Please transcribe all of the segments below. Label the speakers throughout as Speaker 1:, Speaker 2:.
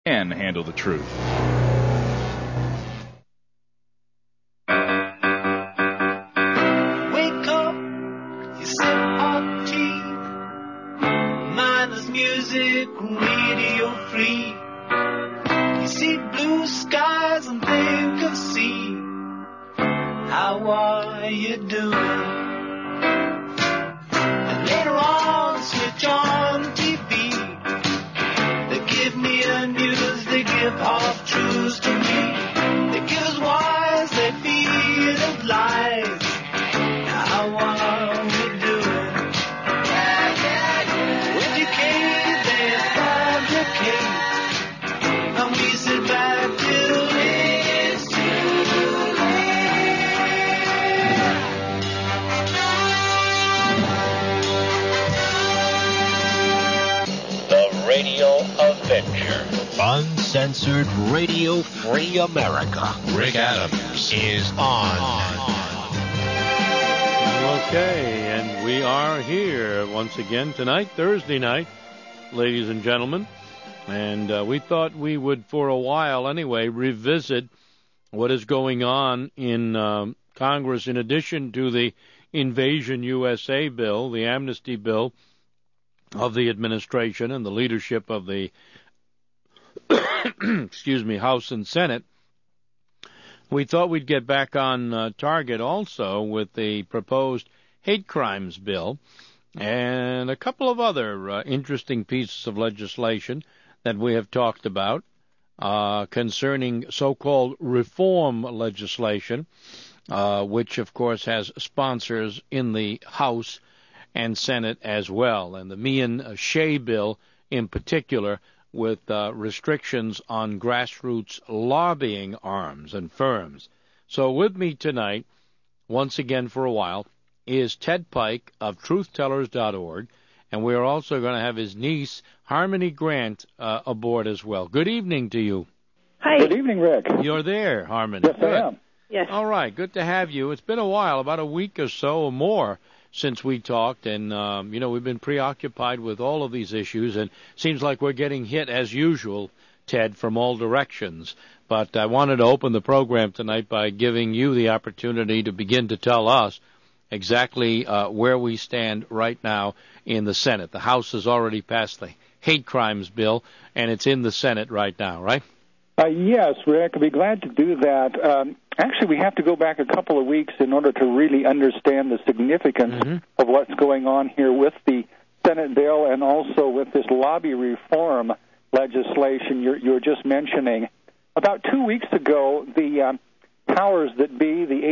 Speaker 1: and handle the truth.
Speaker 2: Wake up, you sip hot tea, mindless music, radio free. You see blue skies and think of sea. How are you doing? And later on, switch on TV. They give me the news, they give half truths to me. They give us wise, they feed us lies. Now how are we doing? Educate, they fabricate, and we sit back till it's too late.
Speaker 3: The Radio Avenger. Uncensored Radio Free America. Rick Adams is on.
Speaker 4: Okay, and we are here once again tonight, Thursday night, ladies and gentlemen. And we thought we would, for a while anyway, revisit what is going on in Congress in addition to the Invasion USA bill, the amnesty bill of the administration and the leadership of the House and Senate. We thought we'd get back on target also with the proposed hate crimes bill and a couple of other interesting pieces of legislation that we have talked about concerning so-called reform legislation, which, of course, has sponsors in the House and Senate as well, and the Meehan-Shea bill in particular, with restrictions on grassroots lobbying arms and firms. So with me tonight, once again for a while, is Ted Pike of TruthTellers.org, and we are also going to have his niece, Harmony Grant, aboard as well. Good evening to you.
Speaker 5: Hi.
Speaker 6: Good evening, Rick.
Speaker 4: You're there, Harmony.
Speaker 6: Yes, I am.
Speaker 5: Yes.
Speaker 4: All right, good to have you. It's been a while, about a week or so or more, since we talked, and, we've been preoccupied with all of these issues, and seems like we're getting hit, as usual, Ted, from all directions. But I wanted to open the program tonight by giving you the opportunity to begin to tell us exactly where we stand right now in the Senate. The House has already passed the hate crimes bill, and it's in the Senate right now, right?
Speaker 6: Yes, Rick, I'd be glad to do that. Actually, we have to go back a couple of weeks in order to really understand the significance of what's going on here with the Senate bill and also with this lobby reform legislation you're just mentioning. About 2 weeks ago, the powers that be, the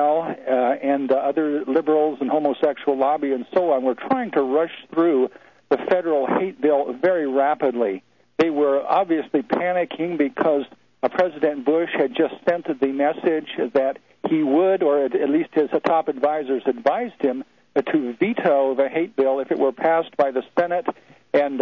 Speaker 6: ADL and other liberals and homosexual lobby and so on, were trying to rush through the federal hate bill very rapidly. They were obviously panicking because President Bush had just sent the message that he would, or at least his top advisors advised him, to veto the hate bill if it were passed by the Senate. And,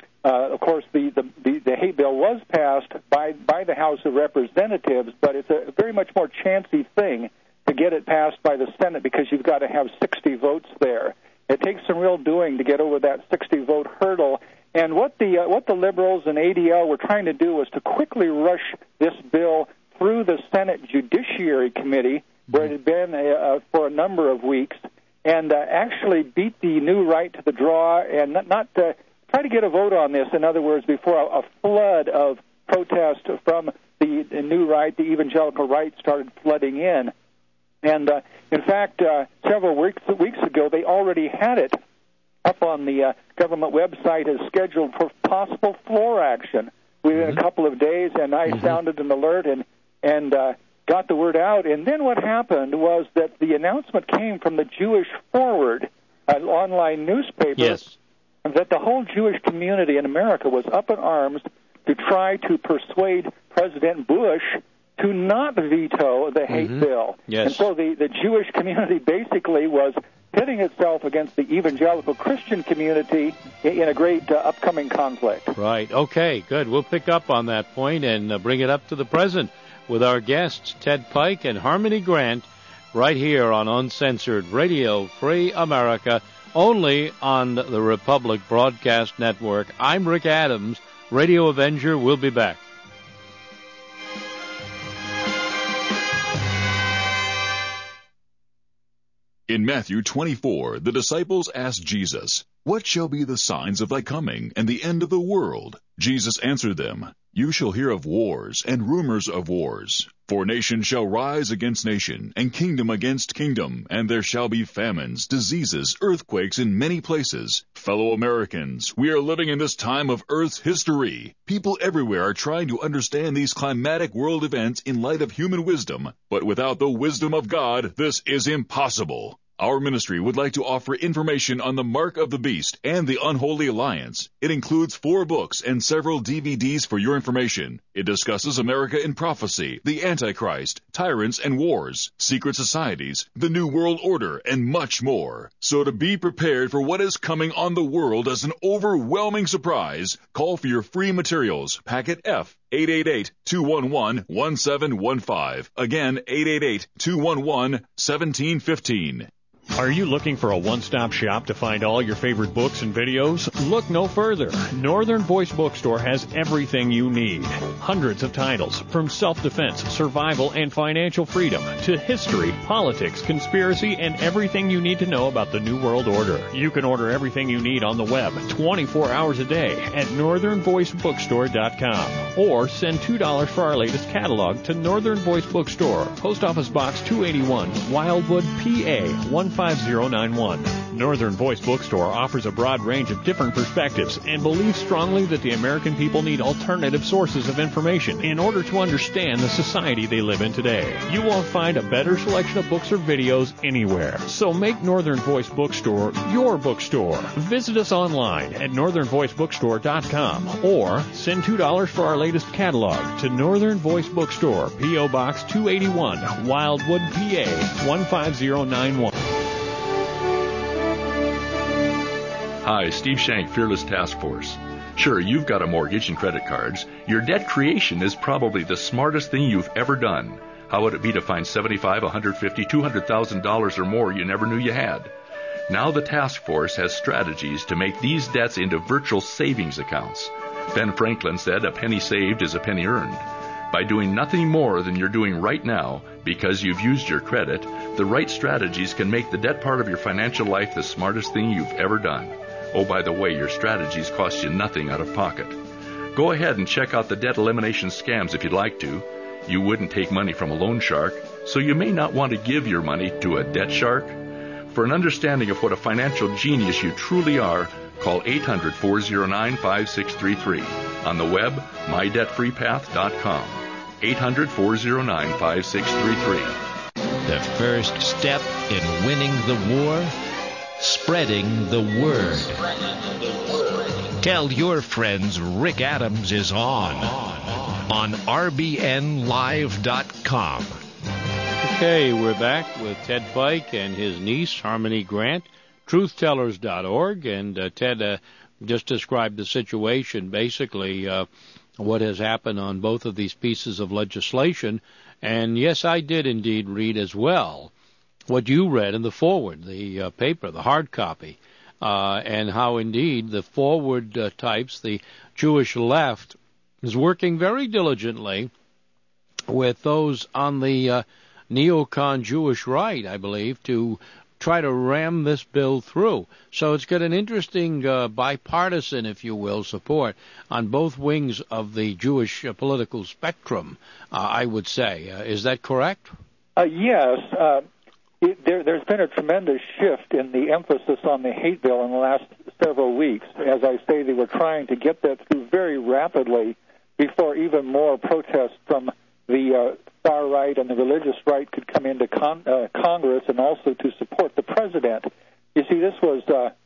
Speaker 6: of course, the hate bill was passed by the House of Representatives, but it's a very much more chancy thing to get it passed by the Senate because you've got to have 60 votes there. It takes some real doing to get over that 60-vote hurdle. And what the liberals and ADL were trying to do was to quickly rush this bill through the Senate Judiciary Committee, where it had been for a number of weeks, and actually beat the new right to the draw and not try to get a vote on this, in other words, before a flood of protest from the new right, the evangelical right, started flooding in. And, in fact, several weeks ago, they already had it up on the government website as scheduled for possible floor action within a couple of days, and I sounded an alert and got the word out. And then what happened was that the announcement came from the Jewish Forward, an online newspaper, that the whole Jewish community in America was up in arms to try to persuade President Bush to not veto the hate bill. And so the Jewish community basically was pitting itself against the evangelical Christian community in a great upcoming conflict.
Speaker 4: Right. Okay, good. We'll pick up on that point and bring it up to the present with our guests, Ted Pike and Harmony Grant, right here on Uncensored Radio Free America, only on the Republic Broadcast Network. I'm Rick Adams. Radio Avenger will be back.
Speaker 1: In Matthew 24, the disciples asked Jesus, "What shall be the signs of thy coming and the end of the world?" Jesus answered them, "You shall hear of wars and rumors of wars. For nation shall rise against nation, and kingdom against kingdom, and there shall be famines, diseases, earthquakes in many places. Fellow Americans, we are living in this time of Earth's history. People everywhere are trying to understand these climatic world events in light of human wisdom, but without the wisdom of God, this is impossible. Our ministry would like to offer information on the Mark of the Beast and the Unholy Alliance. It includes 4 books and several DVDs for your information. It discusses America in prophecy, the Antichrist, tyrants and wars, secret societies, the New World Order, and much more. So to be prepared for what is coming on the world as an overwhelming surprise, call for your free materials, packet F, 888-211-1715. Again, 888-211-1715.
Speaker 5: Are you looking for a one-stop shop to find all your favorite books and videos? Look no further. Northern Voice Bookstore has everything you need. Hundreds of titles, from self-defense, survival, and financial freedom, to history, politics, conspiracy, and everything you need to know about the New World Order. You can order everything you need on the web 24 hours a day at northernvoicebookstore.com, or send $2 for our latest catalog to Northern Voice Bookstore, Post Office Box 281, Wildwood, PA 15091. Northern Voice Bookstore offers a broad range of different perspectives and believes strongly that the American people need alternative sources of information in order to understand the society they live in today. You won't find a better selection of books or videos anywhere. So make Northern Voice Bookstore your bookstore. Visit us online at northernvoicebookstore.com or send $2 for our latest catalog to Northern Voice Bookstore, P.O. Box 281, Wildwood, PA 15091.
Speaker 7: Hi, Steve Shank, Fearless Task Force. Sure, you've got a mortgage and credit cards. Your debt creation is probably the smartest thing you've ever done. How would it be to find $75,000, $150,000, $200,000 or more you never knew you had? Now the task force has strategies to make these debts into virtual savings accounts. Ben Franklin said, "A penny saved is a penny earned." By doing nothing more than you're doing right now, because you've used your credit, the right strategies can make the debt part of your financial life the smartest thing you've ever done. Oh, by the way, your strategies cost you nothing out of pocket. Go ahead and check out the debt elimination scams if you'd like to. You wouldn't take money from a loan shark, so you may not want to give your money to a debt shark. For an understanding of what a financial genius you truly are, call 800-409-5633. On the web, mydebtfreepath.com. 800-409-5633.
Speaker 3: The first step in winning the war? Spreading the word. Tell your friends Rick Adams is on RBNLive.com.
Speaker 4: Okay, we're back with Ted Pike and his niece, Harmony Grant, truthtellers.org. And Ted just described the situation, basically what has happened on both of these pieces of legislation. And yes, I did indeed read as well what you read in the forward, the paper, the hard copy, and how indeed the forward types, the Jewish left, is working very diligently with those on the neocon Jewish right, I believe, to try to ram this bill through. So it's got an interesting bipartisan, if you will, support on both wings of the Jewish political spectrum, I would say. Is that correct?
Speaker 6: Yes. There's been a tremendous shift in the emphasis on the hate bill in the last several weeks. As I say, they were trying to get that through very rapidly before even more protests from the far right and the religious right could come into Congress, and also to support the president. You see, this was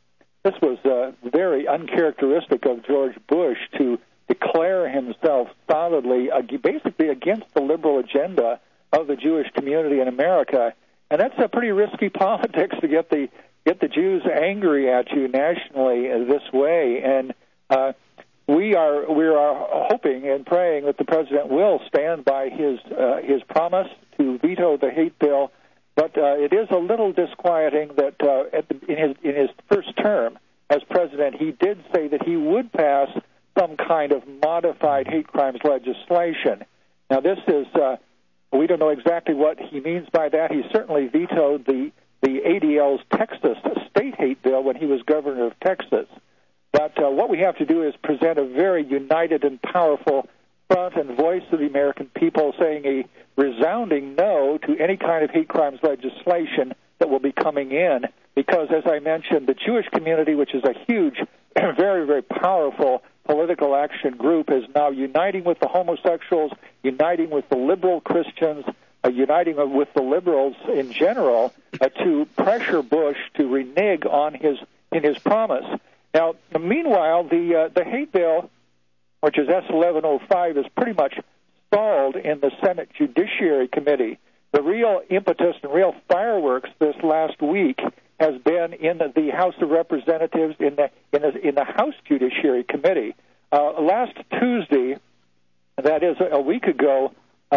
Speaker 6: very uncharacteristic of George Bush to declare himself solidly, basically against the liberal agenda of the Jewish community in America. And that's a pretty risky politics to get the Jews angry at you nationally this way. And we are hoping and praying that the president will stand by his promise to veto the hate bill. But it is a little disquieting that in his first term as president, he did say that he would pass some kind of modified hate crimes legislation. Now, this is, we don't know exactly what he means by that. He certainly vetoed the ADL's Texas state hate bill when he was governor of Texas. But what we have to do is present a very united and powerful front and voice of the American people, saying a resounding no to any kind of hate crimes legislation that will be coming in, because, as I mentioned, the Jewish community, which is a huge, very, very powerful political action group, is now uniting with the homosexuals, uniting with the liberal Christians, uniting with the liberals in general to pressure Bush to renege on his promise. Now, meanwhile, the hate bill, which is S1105, is pretty much stalled in the Senate Judiciary Committee. The real impetus and real fireworks this last week has been in the House of Representatives in the House Judiciary Committee. Last Tuesday, that is a week ago,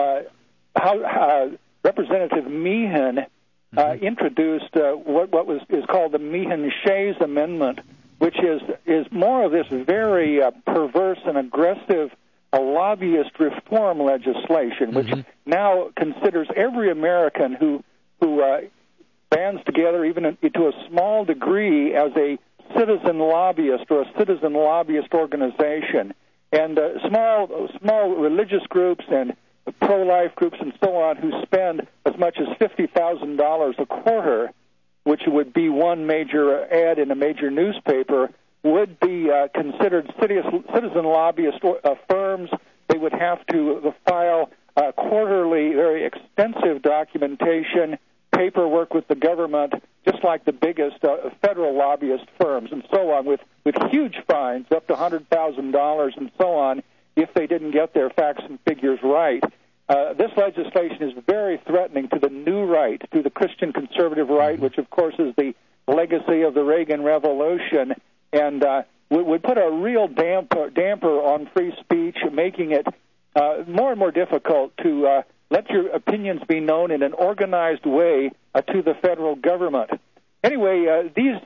Speaker 6: Representative Meehan introduced what is called the Meehan-Shays Amendment, which is more of this very perverse and aggressive lobbyist reform legislation, which now considers every American who bands together, even to a small degree, as a citizen lobbyist or a citizen lobbyist organization. And small religious groups and pro-life groups and so on who spend as much as $50,000 a quarter, which would be one major ad in a major newspaper, would be considered citizen lobbyist firms. They would have to file quarterly, very extensive documentation, paperwork with the government, just like the biggest federal lobbyist firms, and so on, with huge fines, up to $100,000 and so on, if they didn't get their facts and figures right. This legislation is very threatening to the new right, to the Christian conservative right, which, of course, is the legacy of the Reagan Revolution, and would put a real damper on free speech, making it more and more difficult to let your opinions be known in an organized way to the federal government. Anyway, these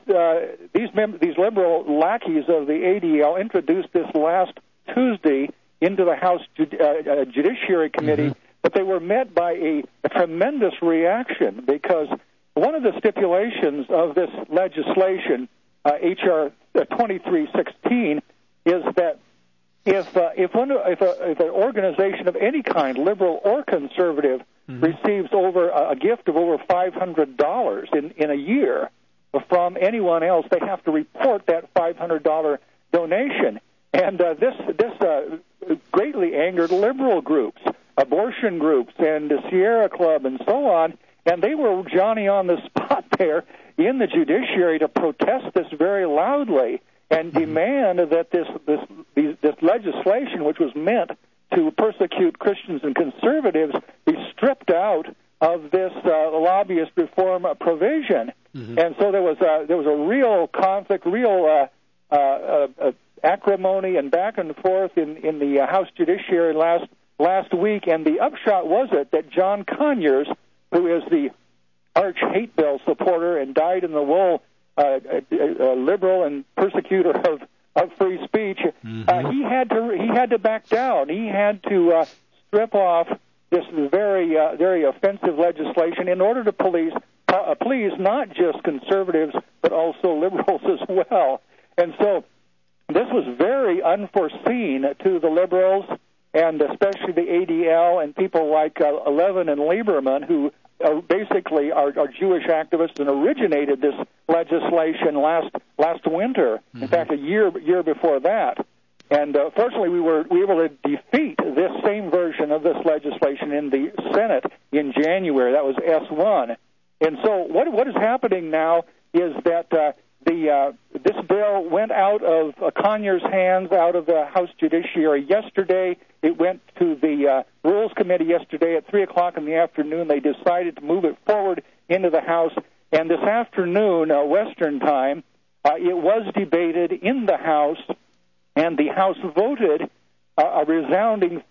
Speaker 6: liberal lackeys of the ADL introduced this last Tuesday into the House Judiciary Committee, but they were met by a tremendous reaction, because one of the stipulations of this legislation, H.R. 2316, is that if an organization of any kind, liberal or conservative, receives over a gift of over $500 in a year from anyone else, they have to report that $500 donation. And this greatly angered liberal groups, abortion groups, and the Sierra Club, and so on. And they were Johnny on the spot there in the judiciary to protest this very loudly and demand that this legislation, which was meant to persecute Christians and conservatives, be stripped out of this lobbyist reform provision. And so there was a real conflict, real acrimony and back and forth in the House Judiciary last week. And the upshot was that John Conyers, who is the arch hate bill supporter and dyed-in-the-wool liberal and persecutor of free speech, he had to back down. He had to strip off this very offensive legislation in order to please not just conservatives but also liberals as well. And so this was very unforeseen to the liberals, and especially the ADL and people like Levin and Lieberman, who basically are Jewish activists and originated this legislation last winter. In fact, a year before that. And fortunately, we were able to defeat this same version of this legislation in the Senate in January. That was S1. And so what is happening now is that this bill went out of Conyers' hands, out of the House Judiciary yesterday. It went to the Rules Committee yesterday at 3 o'clock in the afternoon. They decided to move it forward into the House. And this afternoon, Western time, it was debated in the House, and the House voted a resounding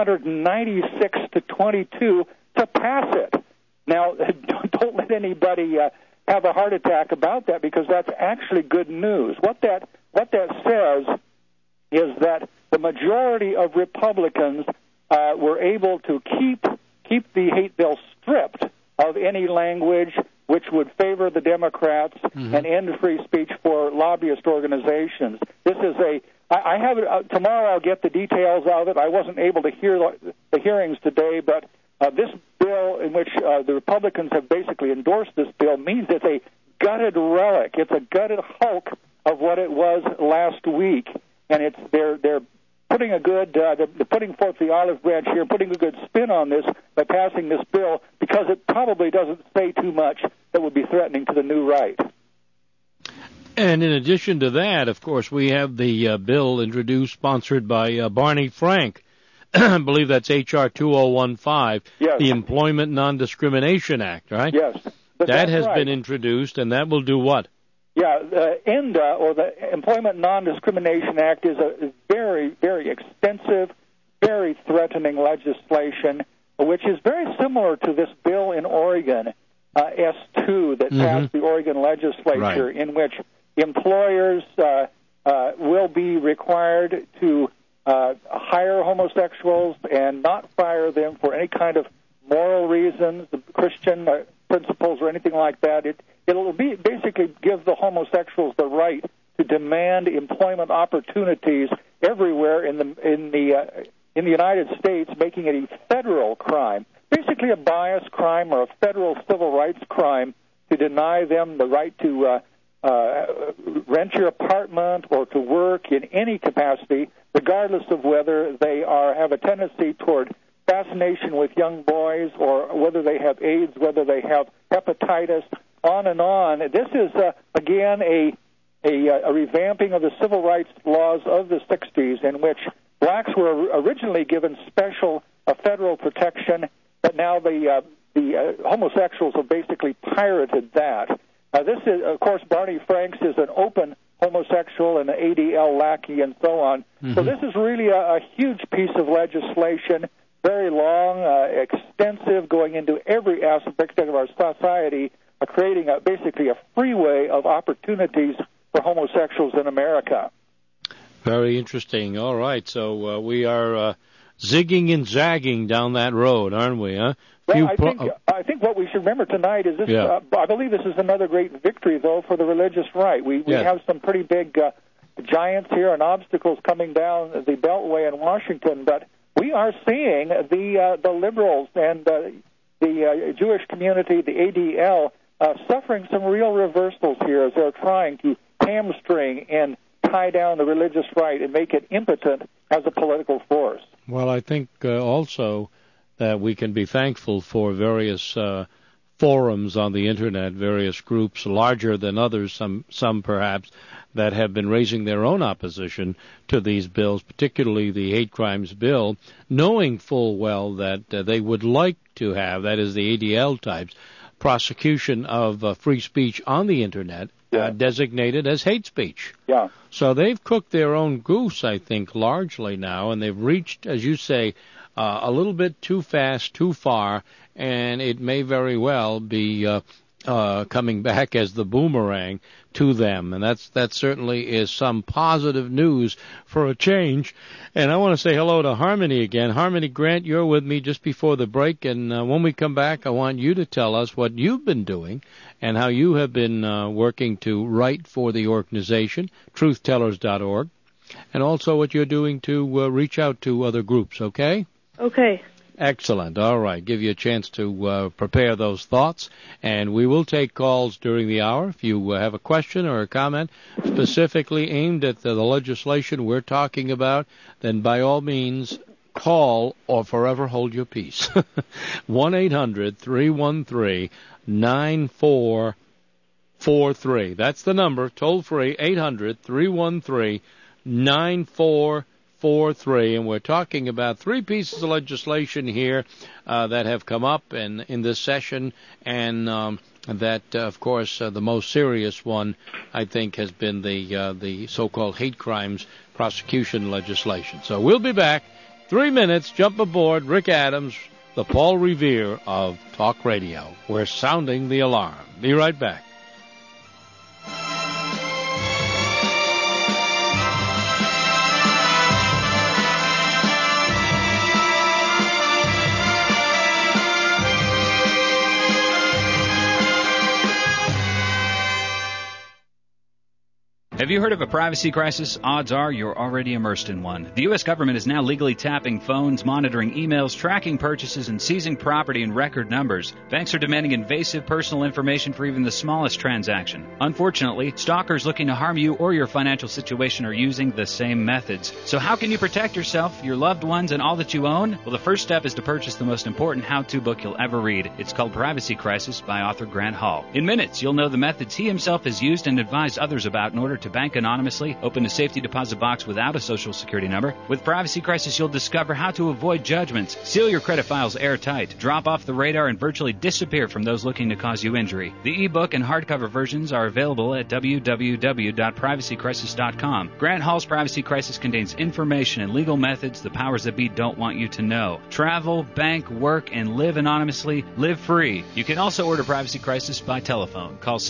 Speaker 6: 396 to 22 to pass it. Now, don't let anybody have a heart attack about that, because that's actually good news. What that says is that the majority of Republicans were able to keep the hate bill stripped of any language which would favor the Democrats and end free speech for lobbyist organizations. This is I have it tomorrow. I'll get the details of it. I wasn't able to hear the hearings today, but this bill, in which the Republicans have basically endorsed this bill, means it's a gutted relic. It's a gutted hulk of what it was last week, and they're putting they're putting forth the olive branch here, putting a good spin on this by passing this bill, because it probably doesn't say too much that would be threatening to the new right.
Speaker 4: And in addition to that, of course, we have the bill introduced, sponsored by Barney Frank. I believe that's H.R. 2015,
Speaker 6: yes.
Speaker 4: The Employment Non-Discrimination Act, right?
Speaker 6: Yes.
Speaker 4: That has been introduced, and that will do what?
Speaker 6: Yeah, the ENDA, or the Employment Non-Discrimination Act, is a very, very extensive, very threatening legislation, which is very similar to this bill in Oregon, S2, that passed the Oregon legislature, in which employers will be required to hire homosexuals and not fire them for any kind of moral reasons, Christian principles or anything like that. It'll basically give the homosexuals the right to demand employment opportunities everywhere in the United States, making it a federal crime, basically a bias crime or a federal civil rights crime, to deny them the right to rent your apartment or to work in any capacity, regardless of whether they have a tendency toward fascination with young boys, or whether they have AIDS, whether they have hepatitis, on and on. This is, again, a revamping of the civil rights laws of the 60s, in which blacks were originally given special federal protection, but now the homosexuals have basically pirated that. This is, of course, Barney Franks is an open homosexual and an ADL lackey and so on. So this is really a huge piece of legislation, very long, extensive, going into every aspect of our society, creating basically a freeway of opportunities for homosexuals in America.
Speaker 4: Very interesting. All right, so we are zigging and zagging down that road, aren't we? Huh?
Speaker 6: Well, I think what we should remember tonight is this. Yeah. I believe this is another great victory, though, for the religious right. We have some pretty big giants here and obstacles coming down the Beltway in Washington, but we are seeing the liberals and the Jewish community, the ADL, suffering some real reversals here as they're trying to hamstring and tie down the religious right and make it impotent as a political force. Well,
Speaker 4: I think also that we can be thankful for various forums on the Internet, various groups, larger than others, some perhaps, that have been raising their own opposition to these bills, particularly the hate crimes bill, knowing full well that they would like to have, that is the ADL types, prosecution of free speech on the Internet, designated as hate speech.
Speaker 6: Yeah.
Speaker 4: So they've cooked their own goose, I think, largely now, and they've reached, as you say, a little bit too fast, too far, and it may very well be coming back as the boomerang to them. And that certainly is some positive news for a change. And I want to say hello to Harmony again. Harmony Grant, you're with me just before the break, and when we come back, I want you to tell us what you've been doing and how you have been working to write for the organization, truthtellers.org, and also what you're doing to reach out to other groups, okay?
Speaker 8: Okay.
Speaker 4: Excellent. All right. Give you a chance to prepare those thoughts, and we will take calls during the hour. If you have a question or a comment specifically aimed at the legislation we're talking about, then by all means call or forever hold your peace. 1-800-313-9443. That's the number, toll free, 800-313-9443. And we're talking about three pieces of legislation here that have come up in this session, and that, of course, the most serious one, I think, has been the so-called hate crimes prosecution legislation. So we'll be back. 3 minutes, jump aboard. Rick Adams, the Paul Revere of Talk Radio. We're sounding the alarm. Be right back.
Speaker 8: Have you heard of a privacy crisis? Odds are you're already immersed in one. The U.S. government is now legally tapping phones, monitoring emails, tracking purchases, and seizing property in record numbers. Banks are demanding invasive personal information for even the smallest transaction. Unfortunately, stalkers looking to harm you or your financial situation are using the same methods. So how can you protect yourself, your loved ones, and all that you own? Well, the first step is to purchase the most important how-to book you'll ever read. It's called Privacy Crisis by author Grant Hall. In minutes, you'll know the methods he himself has used and advised others about in order to bank anonymously, open a safety deposit box without a social security number. With Privacy Crisis, you'll discover how to avoid judgments, seal your credit files airtight, drop off the radar, and virtually disappear from those looking to cause you injury. The ebook and hardcover versions are available at www.privacycrisis.com. Grant Hall's Privacy Crisis contains information and legal methods the powers that be don't want you to know. Travel, bank, work, and live anonymously. Live free. You can also order Privacy Crisis by telephone. Call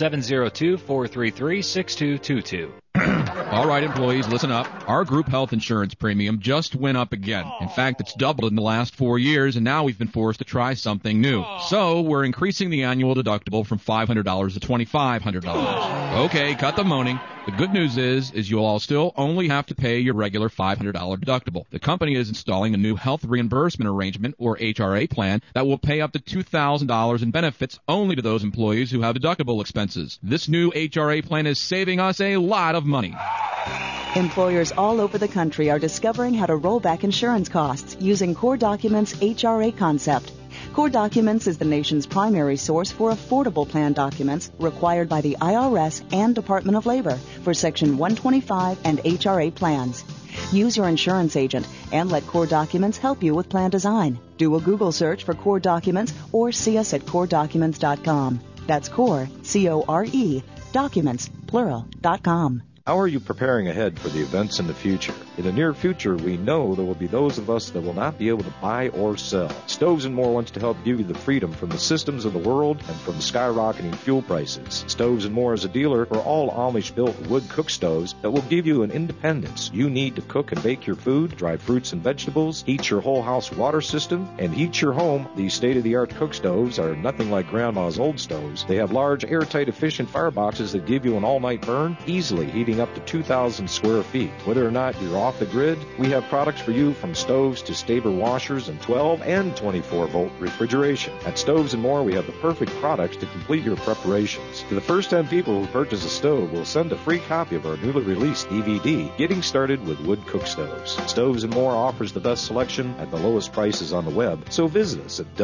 Speaker 8: 702-433-6222.
Speaker 9: All right, employees, listen up. Our group health insurance premium just went up again. In fact, it's doubled in the last 4 years, and now we've been forced to try something new. So we're increasing the annual deductible from $500 to $2,500. Okay, cut the moaning. The good news is you'll all still only have to pay your regular $500 deductible. The company is installing a new health reimbursement arrangement, or HRA plan, that will pay up to $2,000 in benefits only to those employees who have deductible expenses. This new HRA plan is saving us a lot of money.
Speaker 10: Employers all over the country are discovering how to roll back insurance costs using Core Documents' HRA concept. Core Documents is the nation's primary source for affordable plan documents required by the IRS and Department of Labor for Section 125 and HRA plans. Use your insurance agent and let Core Documents help you with plan design. Do a Google search for Core Documents or see us at CoreDocuments.com. That's Core, C-O-R-E, Documents, plural.com.
Speaker 11: How are you preparing ahead for the events in the future? In the near future, we know there will be those of us that will not be able to buy or sell. Stoves and More wants to help give you the freedom from the systems of the world and from skyrocketing fuel prices. Stoves and More is a dealer for all Amish-built wood cook stoves that will give you an independence you need to cook and bake your food, dry fruits and vegetables, heat your whole house water system, and heat your home. These state-of-the-art cook stoves are nothing like Grandma's old stoves. They have large, airtight, efficient fireboxes that give you an all-night burn, easily heating up to 2,000 square feet. Whether or not you're off the grid, we have products for you from stoves to Staber washers and 12 and 24-volt refrigeration. At Stoves and More, we have the perfect products to complete your preparations. To the first 10 people who purchase a stove, we'll send a free copy of our newly released DVD, Getting Started with Wood Cook Stoves. Stoves and More offers the best selection at the lowest prices on the web, so visit us at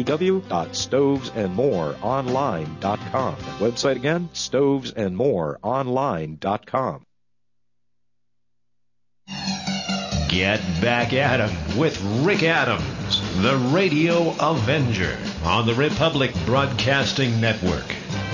Speaker 11: www.stovesandmoreonline.com. That website again, stovesandmoreonline.com.
Speaker 3: Get back at 'em with Rick Adams, the Radio Avenger, on the Republic Broadcasting Network.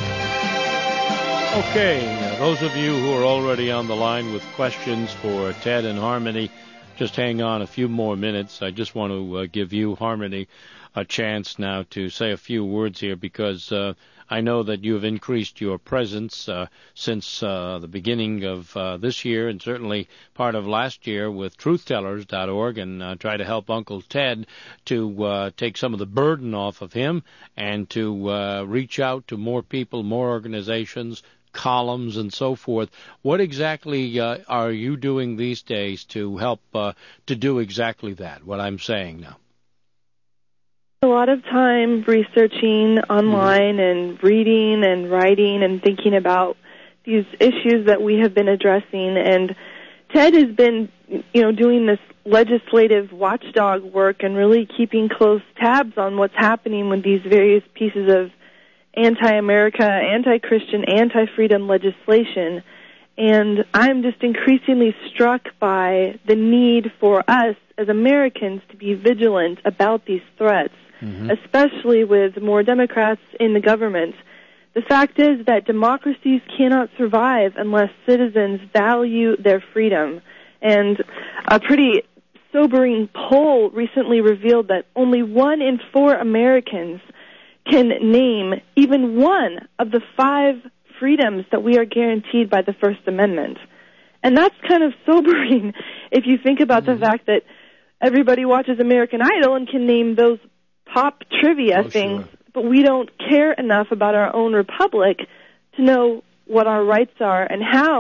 Speaker 4: Okay, those of you who are already on the line with questions for Ted and Harmony, just hang on a few more minutes. I just want to give you, Harmony, a chance now to say a few words here, because I know that you have increased your presence since the beginning of this year, and certainly part of last year, with truthtellers.org, and try to help Uncle Ted to take some of the burden off of him and to reach out to more people, more organizations, columns, and so forth. What exactly are you doing these days to help to do exactly that, what I'm saying now?
Speaker 12: A lot of time researching online and reading and writing and thinking about these issues that we have been addressing. And Ted has been, doing this legislative watchdog work and really keeping close tabs on what's happening with these various pieces of anti-America, anti-Christian, anti-freedom legislation. And I'm just increasingly struck by the need for us as Americans to be vigilant about these threats, especially with more Democrats in the government. The fact is that democracies cannot survive unless citizens value their freedom. And a pretty sobering poll recently revealed that only 1 in 4 Americans can name even one of the 5 freedoms that we are guaranteed by the First Amendment. And that's kind of sobering if you think about the fact that everybody watches American Idol and can name those pop trivia things, but we don't care enough about our own republic to know what our rights are and how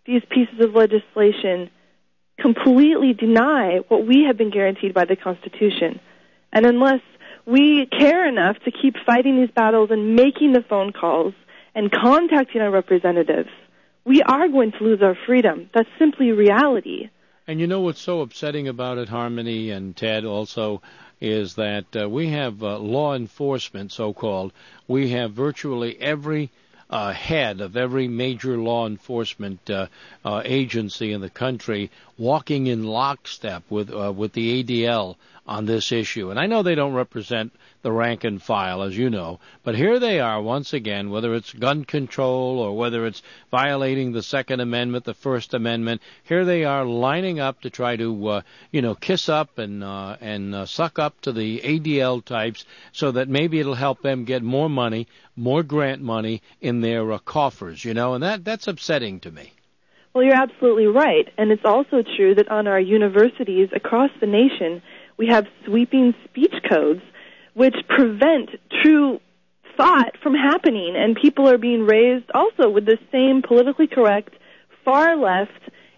Speaker 12: these pieces of legislation completely deny what we have been guaranteed by the Constitution. And unless we care enough to keep fighting these battles and making the phone calls and contacting our representatives, we are going to lose our freedom. That's simply reality.
Speaker 4: And you know what's so upsetting about it, Harmony and Ted, also, is that we have law enforcement, so-called. We have virtually every head of every major law enforcement agency in the country walking in lockstep with the ADL on this issue. And I know they don't represent the rank and file, as you know, but here they are once again, whether it's gun control or whether it's violating the Second Amendment, the First Amendment, here they are lining up to try to, kiss up and suck up to the ADL types so that maybe it'll help them get more money, more grant money in their coffers, and that's upsetting to me.
Speaker 12: Well, you're absolutely right. And it's also true that on our universities across the nation, we have sweeping speech codes which prevent true thought from happening. And people are being raised also with the same politically correct, far-left,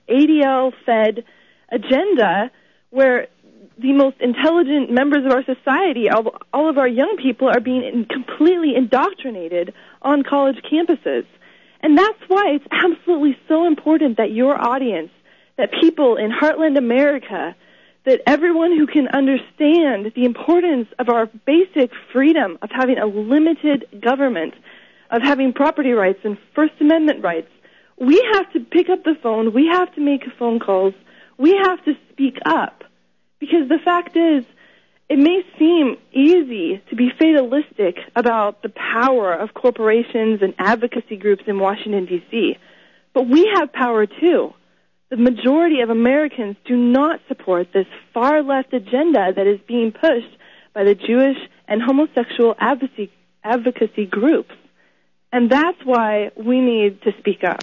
Speaker 12: ADL-fed agenda where the most intelligent members of our society, all of our young people, are being completely indoctrinated on college campuses. And that's why it's absolutely so important that your audience, that people in Heartland America, that everyone who can understand the importance of our basic freedom of having a limited government, of having property rights and First Amendment rights, we have to pick up the phone, we have to make phone calls, we have to speak up. Because the fact is, it may seem easy to be fatalistic about the power of corporations and advocacy groups in Washington, D.C., but we have power too. The majority of Americans do not support this far-left agenda that is being pushed by the Jewish and homosexual advocacy groups. And that's why we need to speak up.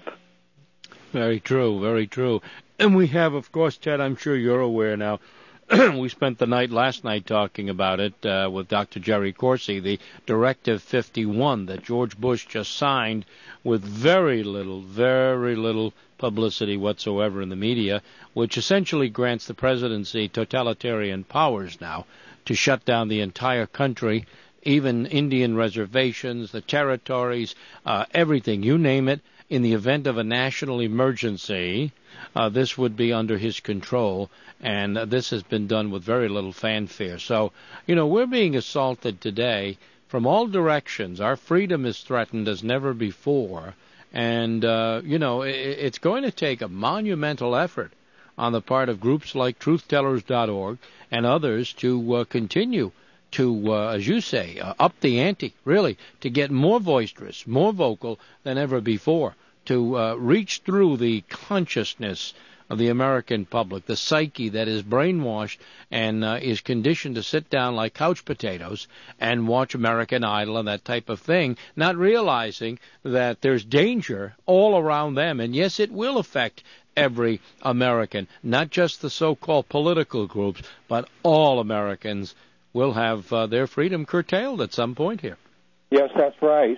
Speaker 4: Very true, very true. And we have, of course, Ted, I'm sure you're aware now, we spent the night last night talking about it with Dr. Jerry Corsi, the Directive 51 that George Bush just signed with very little publicity whatsoever in the media, which essentially grants the presidency totalitarian powers now to shut down the entire country, even Indian reservations, the territories, everything, you name it. In the event of a national emergency, this would be under his control, and this has been done with very little fanfare. So, we're being assaulted today from all directions. Our freedom is threatened as never before, and, it's going to take a monumental effort on the part of groups like truthtellers.org and others to continue to, as you say, up the ante, really, to get more boisterous, more vocal than ever before, to reach through the consciousness of the American public, the psyche that is brainwashed and is conditioned to sit down like couch potatoes and watch American Idol and that type of thing, not realizing that there's danger all around them. And yes, it will affect every American, not just the so-called political groups, but all Americans will have their freedom curtailed at some point here.
Speaker 6: Yes, that's right.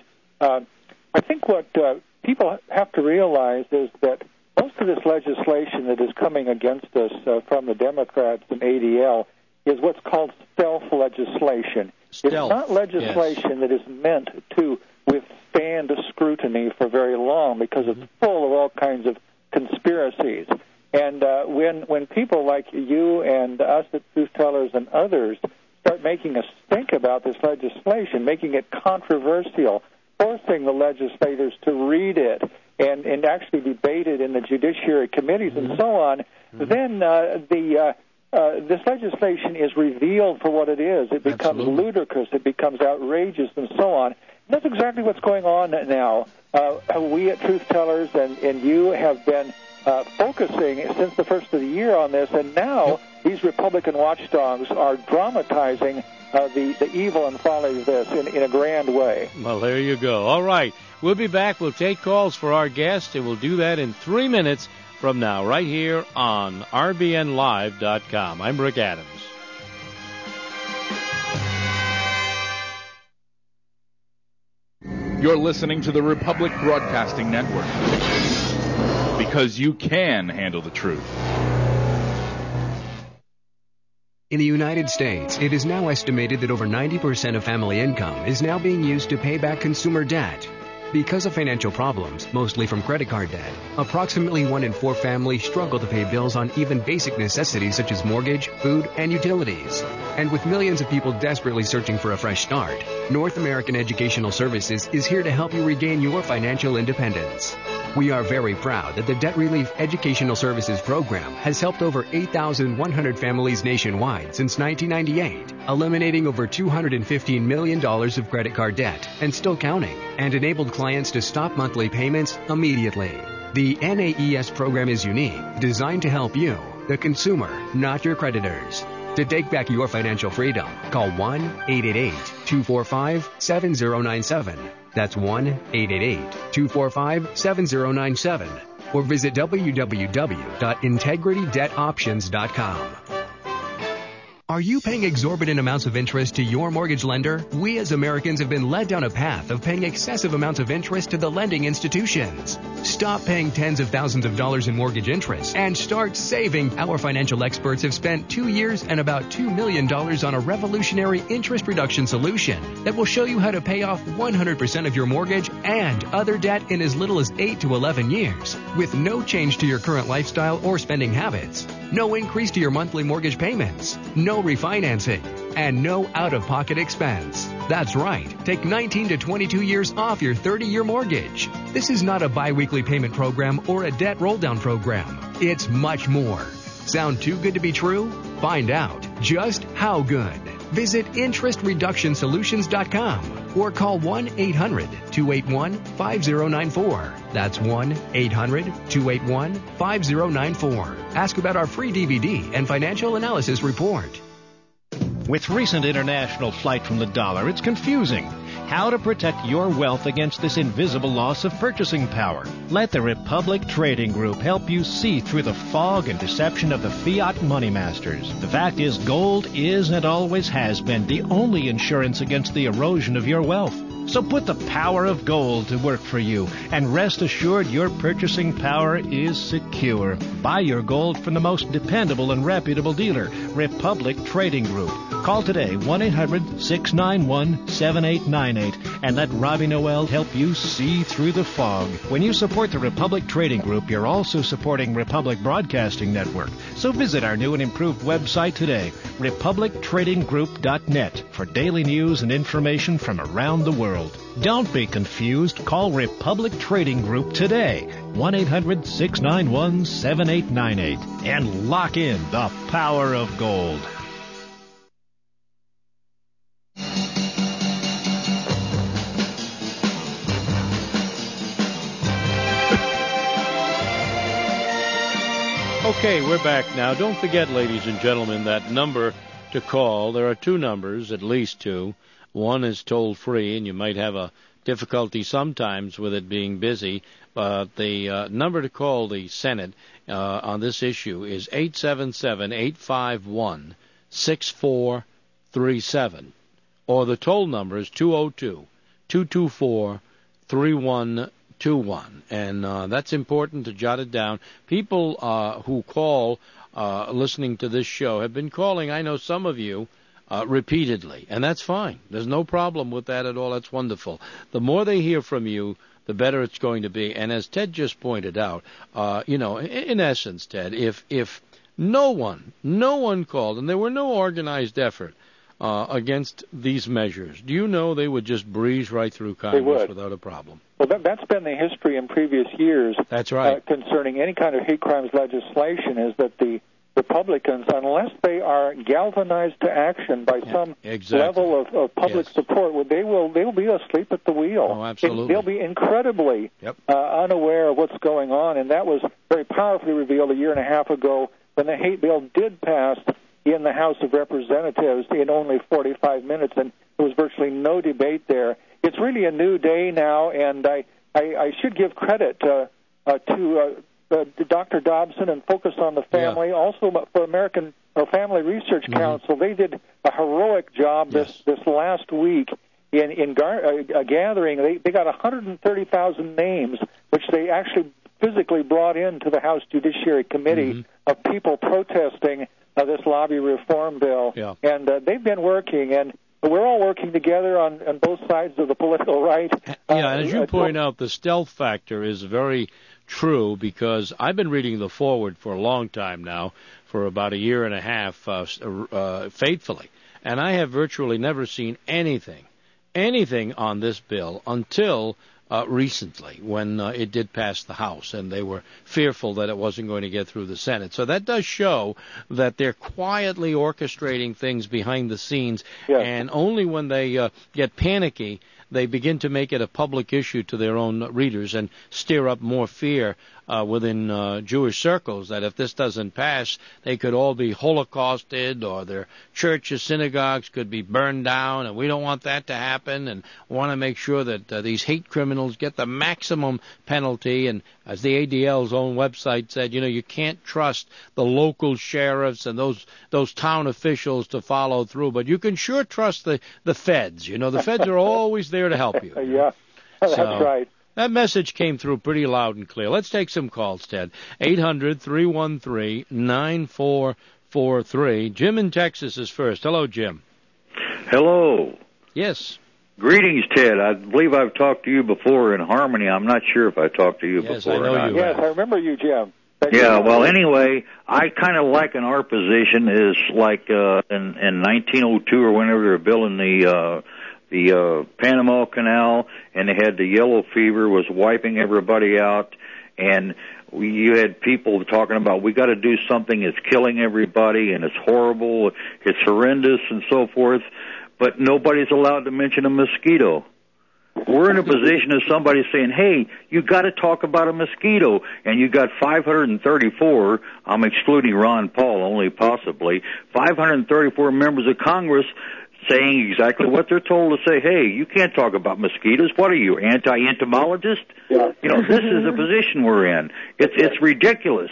Speaker 6: I think what people have to realize is that most of this legislation that is coming against us from the Democrats and ADL is what's called stealth legislation. It's not legislation that is meant to withstand scrutiny for very long because it's full of all kinds of conspiracies. And when people like you and us at Truth Tellers and others start making us think about this legislation, making it controversial, forcing the legislators to read it and actually debate it in the judiciary committees and so on, then this legislation is revealed for what it is. It becomes ludicrous. It becomes outrageous and so on. And that's exactly what's going on now. We at Truth Tellers and you have been focusing since the first of the year on this, and now these Republican watchdogs are dramatizing the evil and folly of this in a grand way.
Speaker 4: Well, there you go. All right. We'll be back. We'll take calls for our guests, and we'll do that in 3 minutes from now, right here on RBNLive.com. I'm Rick Adams.
Speaker 13: You're listening to the Republic Broadcasting Network. because you can handle the truth.
Speaker 14: In the United States, it is now estimated that over 90% of family income is now being used to pay back consumer debt. Because of financial problems, mostly from credit card debt, approximately 1 in 4 families struggle to pay bills on even basic necessities such as mortgage, food, and utilities. And with millions of people desperately searching for a fresh start, North American Educational Services is here to help you regain your financial independence. We are very proud that the Debt Relief Educational Services Program has helped over 8,100 families nationwide since 1998, eliminating over $215 million of credit card debt and still counting, and enabled clients to stop monthly payments immediately. The NAES program is unique, designed to help you, the consumer, not your creditors. To take back your financial freedom, call 1-888-245-7097. That's 1-888-245-7097. Or visit www.integritydebtoptions.com. Are you paying exorbitant amounts of interest to your mortgage lender? We as Americans have been led down a path of paying excessive amounts of interest to the lending institutions. Stop paying tens of thousands of dollars in mortgage interest and start saving. Our financial experts have spent 2 years and about $2 million on a revolutionary interest reduction solution that will show you how to pay off 100% of your mortgage and other debt in as little as 8 to 11 years with no change to your current lifestyle or spending habits. No increase to your monthly mortgage payments, no refinancing, and no out-of-pocket expense. That's right. Take 19 to 22 years off your 30-year mortgage. This is not a bi-weekly payment program or a debt roll-down program. It's much more. Sound too good to be true? Find out just how good. Visit interestreductionsolutions.com or call 1-800-281-5094. That's 1-800-281-5094. Ask about our free DVD and financial analysis report.
Speaker 3: With recent international flight from the dollar, it's confusing. How to protect your wealth against this invisible loss of purchasing power. Let the Republic Trading Group help you see through the fog and deception of the fiat money masters. The fact is, gold is and always has been the only insurance against the erosion of your wealth. So put the power of gold to work for you, and rest assured your purchasing power is secure. Buy your gold from the most dependable and reputable dealer, Republic Trading Group. Call today, 1-800-691-7898, and let Robbie Noel help you see through the fog. When you support the Republic Trading Group, you're also supporting Republic Broadcasting Network. So visit our new and improved website today, republictradinggroup.net, for daily news and information from around the world. Don't be confused. Call Republic Trading Group today, 1-800-691-7898, and lock in the power of gold.
Speaker 4: Okay, we're back now. Don't forget, ladies and gentlemen, that number to call. There are 2 numbers, at least 2. One is toll-free, and you might have a difficulty sometimes with it being busy. But the number to call the Senate on this issue is 877-851-6437. Or the toll number is 202-224-3121. And that's important to jot it down. People who call listening to this show have been calling, I know some of you, repeatedly, and that's fine. There's no problem with that at all. That's wonderful. The more they hear from you, the better it's going to be. And as Ted just pointed out, in essence, Ted, if no one called, and there were no organized effort against these measures, do you know they would just breeze right through Congress without a problem?
Speaker 6: Well, that's been the history in previous years.
Speaker 4: That's right.
Speaker 6: Concerning any kind of hate crimes legislation, is that the Republicans, unless they are galvanized to action by some level of public support, they will be asleep at the wheel.
Speaker 4: Oh, absolutely.
Speaker 6: They'll be incredibly unaware of what's going on, and that was very powerfully revealed a year and a half ago when the hate bill did pass in the House of Representatives in only 45 minutes, and there was virtually no debate there. It's really a new day now, and I should give credit to Dr. Dobson and Focus on the Family, also for American Family Research Council. They did a heroic job this last week in gathering. They got 130,000 names, which they actually physically brought into the House Judiciary Committee of people protesting this lobby reform bill.
Speaker 4: Yeah.
Speaker 6: And they've been working, and we're all working together on both sides of the political right.
Speaker 4: Yeah, as you point out, the stealth factor is very true, because I've been reading the forward for a long time now, for about a year and a half, faithfully, and I have virtually never seen anything on this bill until recently, when it did pass the House, and they were fearful that it wasn't going to get through the Senate. So that does show that they're quietly orchestrating things behind the scenes, and only when they get panicky, they begin to make it a public issue to their own readers and stir up more fear within Jewish circles, that if this doesn't pass, they could all be holocausted, or their churches, synagogues could be burned down, and we don't want that to happen, and want to make sure that these hate criminals get the maximum penalty. And as the ADL's own website said, you can't trust the local sheriffs and those town officials to follow through, but you can sure trust the feds. The feds are always there to help you.
Speaker 6: Yeah, that's right.
Speaker 4: That message came through pretty loud and clear. Let's take some calls, Ted. 800-313-9443. Jim in Texas is first. Hello, Jim.
Speaker 15: Hello.
Speaker 4: Yes.
Speaker 15: Greetings, Ted. I believe I've talked to you before in Harmony. I'm not sure if I talked to you before.
Speaker 4: Yes, I know you.
Speaker 6: Yes, I remember you, Jim.
Speaker 15: Yeah, well, anyway, I kind of liken our position is like in 1902 or whenever they were building the Panama Canal, and they had the yellow fever was wiping everybody out, and you had people talking about we got to do something, it's killing everybody, and it's horrible, it's horrendous, and so forth, but nobody's allowed to mention a mosquito. We're in a position of somebody saying, hey, you got to talk about a mosquito, and you got 534, I'm excluding Ron Paul only possibly, 534 members of Congress saying exactly what they're told to say. Hey, you can't talk about mosquitoes. What are you, anti-entomologist?
Speaker 6: Yeah.
Speaker 15: This is the position we're in. It's ridiculous.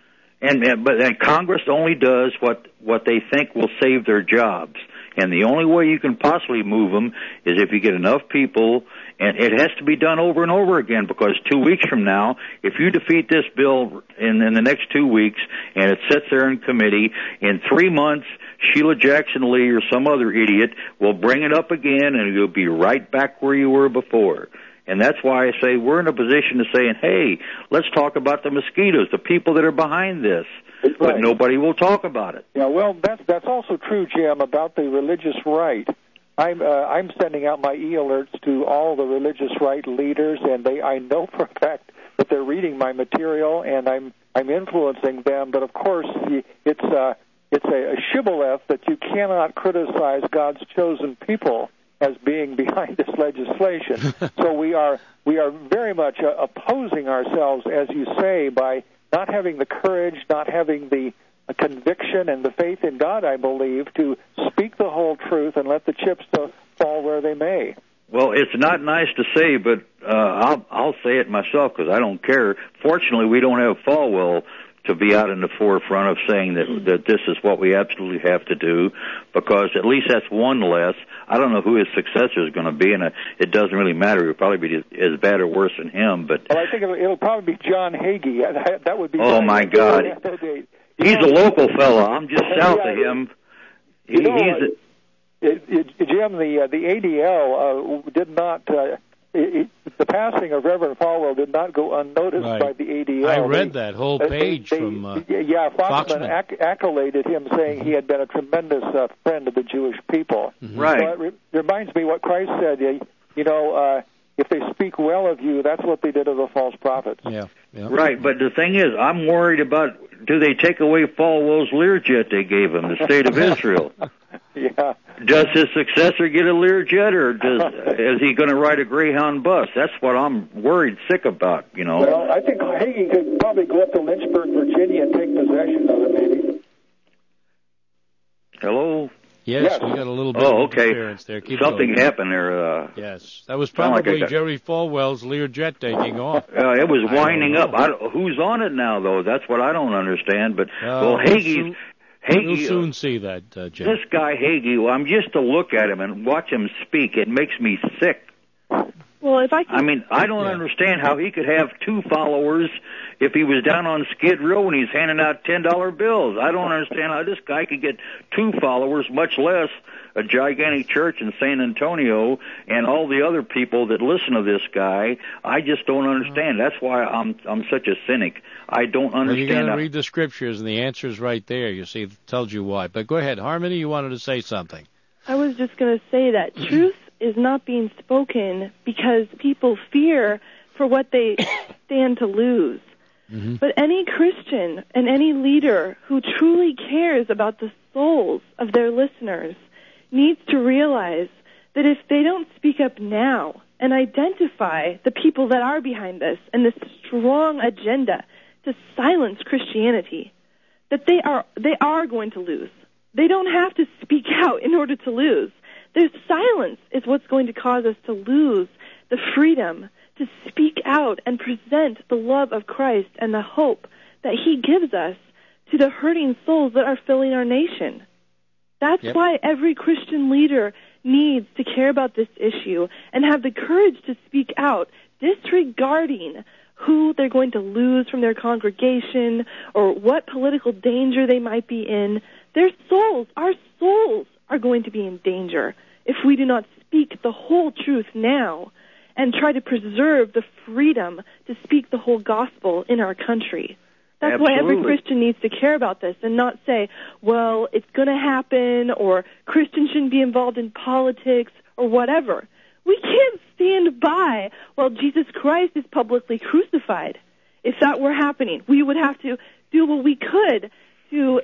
Speaker 15: But Congress only does what they think will save their jobs. And the only way you can possibly move them is if you get enough people, and it has to be done over and over again, because 2 weeks from now, if you defeat this bill in the next 2 weeks, and it sits there in committee, in 3 months, Sheila Jackson Lee or some other idiot will bring it up again, and you'll be right back where you were before. And that's why I say we're in a position to say, hey, let's talk about the mosquitoes, the people that are behind this.
Speaker 6: Right.
Speaker 15: But nobody will talk about it.
Speaker 6: Yeah, well, that's also true, Jim, about the religious right. I'm sending out my e-alerts to all the religious right leaders, and I know for a fact that they're reading my material, and I'm influencing them. But of course, it's a shibboleth that you cannot criticize God's chosen people as being behind this legislation. So we are very much opposing ourselves, as you say, by not having the courage, not having the conviction and the faith in God, I believe, to speak the whole truth and let the chips fall where they may.
Speaker 15: Well, it's not nice to say, but I'll say it myself because I don't care. Fortunately, we don't have Falwell to be out in the forefront of saying that this is what we absolutely have to do, because at least that's one less. I don't know who his successor is going to be, and it doesn't really matter. He'll probably be as bad or worse than him. But
Speaker 6: well, I think it'll probably be John Hagee. That would be.
Speaker 15: Oh my God, he's a local fellow. I'm just south of him.
Speaker 6: Jim, the ADL did not. The passing of Reverend Falwell did not go unnoticed by the ADL.
Speaker 4: I read that whole page from
Speaker 6: Foxman accoladed him, saying he had been a tremendous friend of the Jewish people.
Speaker 15: Mm-hmm. Right.
Speaker 6: So it reminds me what Christ said, if they speak well of you, that's what they did of the false prophets.
Speaker 4: Yeah.
Speaker 15: Right, but the thing is, I'm worried about, do they take away Falwell's Learjet they gave him, the state of Israel?
Speaker 6: Yeah.
Speaker 15: Does his successor get a Learjet, or is he going to ride a Greyhound bus? That's what I'm worried sick about,
Speaker 6: Well, I think Hagee could probably go up to Lynchburg, Virginia, and take possession of it, maybe.
Speaker 15: Hello?
Speaker 4: Yes, we got a little bit of interference there. Keep
Speaker 15: Something
Speaker 4: going.
Speaker 15: happened there.
Speaker 4: Yes, that was probably Jerry Falwell's Learjet taking off.
Speaker 15: It was winding up. Who's on it now, though? That's what I don't understand. But Hagee's...
Speaker 4: You'll soon see that, Jim.
Speaker 15: This guy Hagee, I'm just to look at him and watch him speak, it makes me sick.
Speaker 12: Well, if I
Speaker 15: don't understand how he could have 2 followers if he was down on Skid Row and he's handing out $10 bills. I don't understand how this guy could get 2 followers, much less a gigantic church in San Antonio and all the other people that listen to this guy. I just don't understand. That's why I'm such a cynic. I don't understand.
Speaker 4: Well, you got to read the scriptures, and the answer's right there. You see, it tells you why. But go ahead, Harmony. You wanted to say something.
Speaker 12: I was just going to say that truth is not being spoken because people fear for what they stand to lose. Mm-hmm. But any Christian and any leader who truly cares about the souls of their listeners needs to realize that if they don't speak up now and identify the people that are behind this and this strong agenda to silence Christianity, that they are going to lose. They don't have to speak out in order to lose. Their silence is what's going to cause us to lose the freedom to speak out and present the love of Christ and the hope that He gives us to the hurting souls that are filling our nation. That's why every Christian leader needs to care about this issue and have the courage to speak out, disregarding who they're going to lose from their congregation or what political danger they might be in. Their souls, our souls, are going to be in danger if we do not speak the whole truth now and try to preserve the freedom to speak the whole gospel in our country. That's why every Christian needs to care about this and not say, well, it's going to happen, or Christians shouldn't be involved in politics, or whatever. We can't stand by while Jesus Christ is publicly crucified. If that were happening, we would have to do what we could to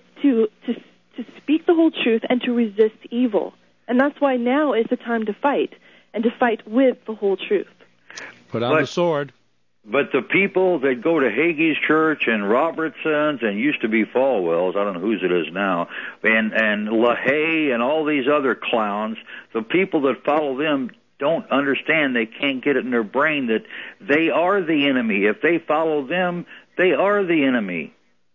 Speaker 12: speak the whole truth and to resist evil. And that's why now is the time to fight, and to fight with the whole truth.
Speaker 4: Put on the sword.
Speaker 15: But the people that go to Hagee's Church and Robertson's and used to be Falwell's, I don't know whose it is now, and LaHaye and all these other clowns, the people that follow them don't understand. They can't get it in their brain that they are the enemy. If they follow them, they are the enemy.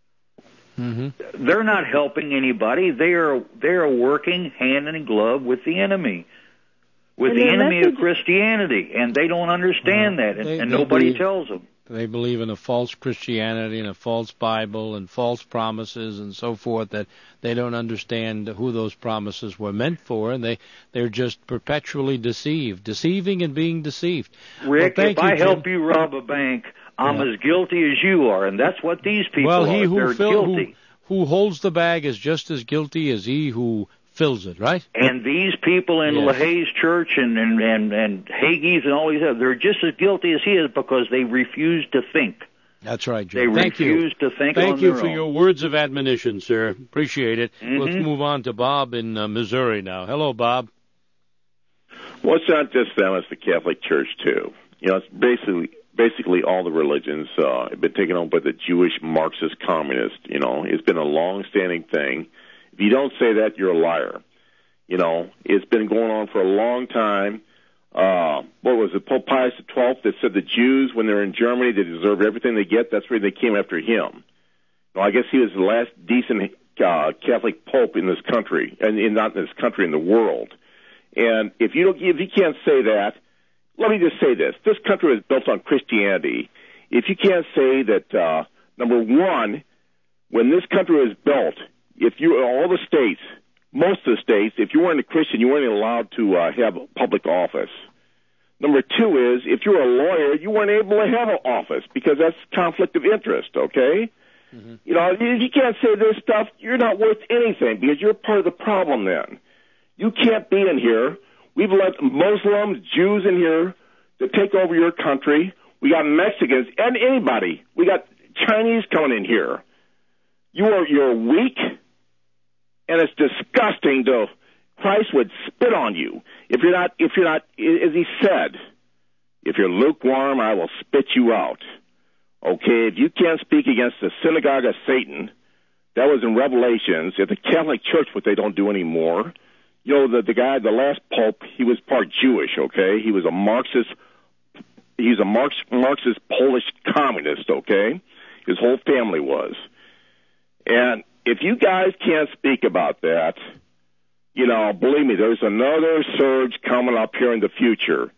Speaker 15: Mm-hmm. They're not helping anybody. They are working hand in glove with the enemy. With the enemy of Christianity, and they don't understand that, and nobody tells them.
Speaker 4: They believe in a false Christianity and a false Bible and false promises and so forth, that they don't understand who those promises were meant for, and they're just perpetually deceiving and being deceived.
Speaker 15: Rick, if I help you rob a bank, I'm as guilty as you are, and that's what these people are. They're guilty.
Speaker 4: Who holds the bag is just as guilty as he who fills it, right?
Speaker 15: And these people in LaHaye's church and Hagee's and all these others, they're just as guilty as he is because they refuse to think.
Speaker 4: That's right, Joe.
Speaker 15: They refuse to think on their own.
Speaker 4: Thank you for your words of admonition, sir. Appreciate it. Mm-hmm. Let's move on to Bob in Missouri now. Hello, Bob.
Speaker 16: Well, it's not just them, it's the Catholic Church, too. You know, it's basically all the religions have been taken over by the Jewish Marxist communists. You know, it's been a long-standing thing. If you don't say that, you're a liar. You know, it's been going on for a long time. What was it, Pope Pius XII that said the Jews, when they're in Germany, they deserve everything they get? That's why they came after him. Well, I guess he was the last decent Catholic pope in this country, and not in this country, in the world. And if you can't say that, let me just say this. This country was built on Christianity. If you can't say that, number one, when this country was built, if you all the states, most of the states, if you weren't a Christian, you weren't allowed to have public office. Number two is, if you're a lawyer, you weren't able to have an office because that's conflict of interest, okay? Mm-hmm. You know, if you can't say this stuff, you're not worth anything because you're part of the problem then. You can't be in here. We've let Muslims, Jews in here to take over your country. We got Mexicans and anybody. We got Chinese coming in here. You're weak. And it's disgusting to Christ would spit on you if you're not, as he said, if you're lukewarm, I will spit you out. Okay, if you can't speak against the synagogue of Satan, that was in Revelations. At the Catholic Church, what they don't do anymore, you know, the guy, the last pope, he was part Jewish. Okay, he was a Marxist. He's a Marxist Polish communist. Okay, his whole family was, and if you guys can't speak about that, you know, believe me, there's another surge coming up here in the future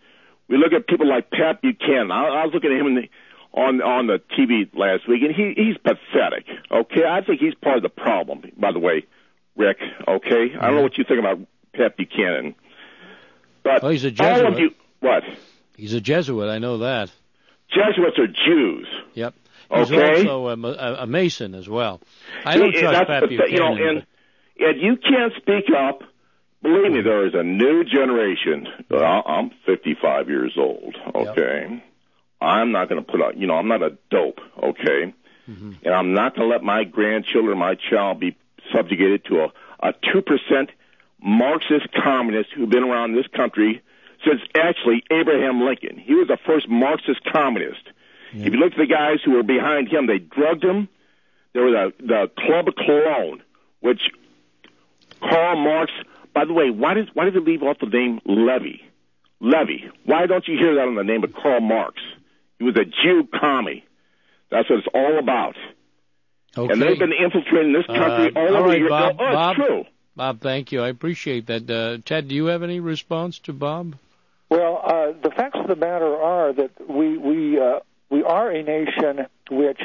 Speaker 16: We look at people like Pat Buchanan. I was looking at him on the TV last week, and he's pathetic. Okay, I think he's part of the problem. By the way, Rick. Okay, I don't know what you think about Pat Buchanan, but
Speaker 4: he's a Jesuit.
Speaker 16: All of you, what?
Speaker 4: He's a Jesuit. I know that.
Speaker 16: Jesuits are Jews.
Speaker 4: Yep. He's also a Mason as well. I don't trust Pat Buchanan.
Speaker 16: And you can't speak up. Believe me, there is a new generation. I'm 55 years old, okay? Yep. I'm not going to put out, I'm not a dope, okay? Mm-hmm. And I'm not going to let my grandchildren, my child, be subjugated to a 2% Marxist communist who've been around this country since actually Abraham Lincoln. He was the first Marxist communist. Yeah. If you look at the guys who were behind him, they drugged him. There was the Club of Cologne, which Karl Marx. By the way, why does it leave off the name Levy? Levy. Why don't you hear that on the name of Karl Marx? He was a Jew commie. That's what it's all about.
Speaker 4: Okay.
Speaker 16: And they've been infiltrating this country all over here.
Speaker 4: Bob,
Speaker 16: it's true.
Speaker 4: Bob, thank you. I appreciate that. Ted, do you have any response to Bob?
Speaker 6: Well, the facts of the matter are that we are a nation which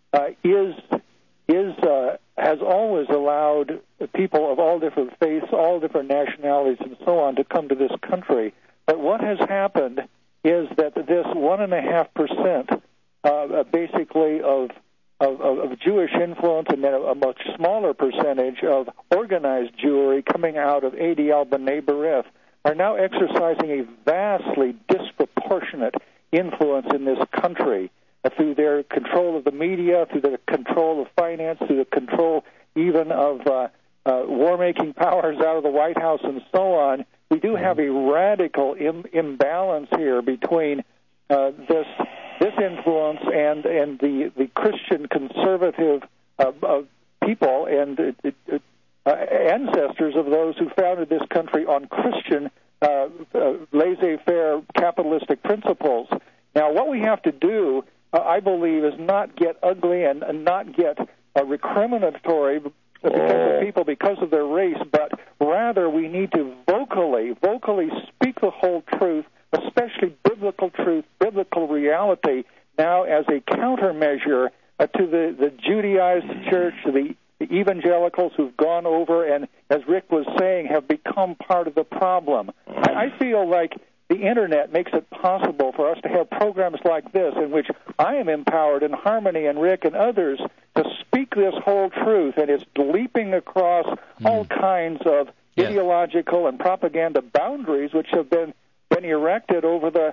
Speaker 6: has always allowed people of all different faiths, all different nationalities, and so on to come to this country. But what has happened is that this 1.5%, basically of Jewish influence, and then a much smaller percentage of organized Jewry coming out of ADL B'nai B'rith, are now exercising a vastly disproportionate influence in this country through their control of the media, through the control of finance, through the control even of war-making powers out of the White House and so on. We do have a radical imbalance here between this influence and the Christian conservative people and ancestors of those who founded this country on Christian laissez-faire capitalistic principles. Now, what we have to do, I believe, is not get ugly and not get recriminatory because of people because of their race, but rather we need to vocally speak the whole truth, especially biblical truth, biblical reality, now as a countermeasure to the Judaized church, to the evangelicals who've gone over and, as Rick was saying, have become part of the problem. I feel like the Internet makes it possible for us to have programs like this in which I am empowered, and Harmony and Rick and others, to speak this whole truth, and it's leaping across all kinds of ideological and propaganda boundaries which have been erected over the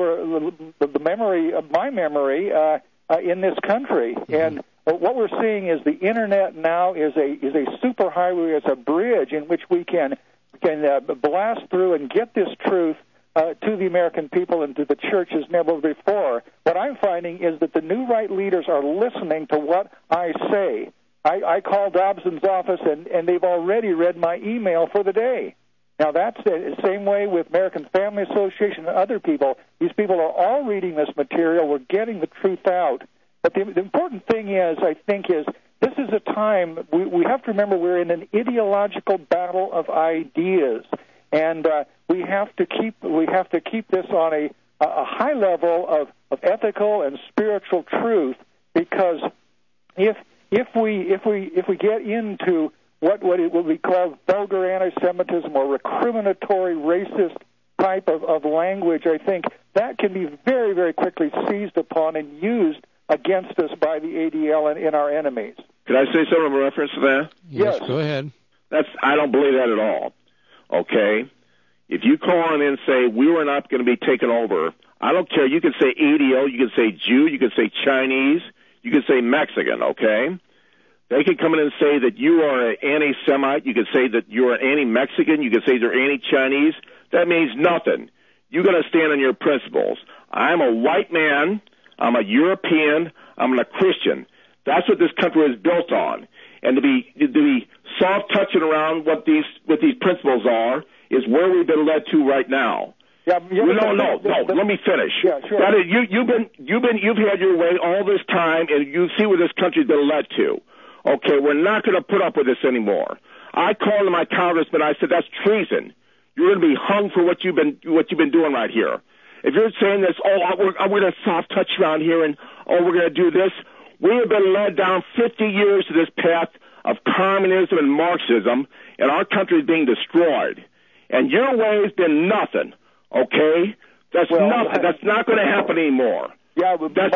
Speaker 6: memory of my memory in this country. And what we're seeing is the Internet now is a superhighway, is a bridge in which we can blast through and get this truth to the American people and to the church as never before. What I'm finding is that the new right leaders are listening to what I say. I called Dobson's office, and they've already read my email for the day. Now, that's the same way with American Family Association and other people. These people are all reading this material. We're getting the truth out. But the important thing is, I think, is this is a time we have to remember we're in an ideological battle of ideas, and we have to keep this on a high level of ethical and spiritual truth, because if we get into what it will be called vulgar anti-Semitism or recriminatory racist type of language, I think that can be very, very quickly seized upon and used against us by the ADL and our enemies.
Speaker 16: Could I say something in reference to that?
Speaker 4: Yes, go ahead.
Speaker 16: I don't believe that at all. Okay? If you call in and say, we were not going to be taken over, I don't care. You can say ADL, you can say Jew, you can say Chinese, you can say Mexican, okay? They can come in and say that you are an anti-Semite. You can say that you are anti-Mexican. You can say they're anti-Chinese. That means nothing. You got to stand on your principles. I'm a white man. I'm a European. I'm a Christian. That's what this country is built on. And to be soft touching around what these principles are is where we've been led to right now.
Speaker 6: Yeah,
Speaker 16: no. Let me finish.
Speaker 6: Yeah, sure.
Speaker 16: That is, you've had your way all this time, and you see where this country's been led to. Okay, we're not going to put up with this anymore. I called my congressman. I said that's treason. You're going to be hung for what you've been doing right here.
Speaker 17: if you're saying this, we're going to soft touch around here and, we're going to do this, we have been led down 50 years to this path of communism and Marxism, and our country is being destroyed. And your way has been nothing, okay? That's nothing. That's not going to happen anymore.
Speaker 6: Yeah, but
Speaker 17: that's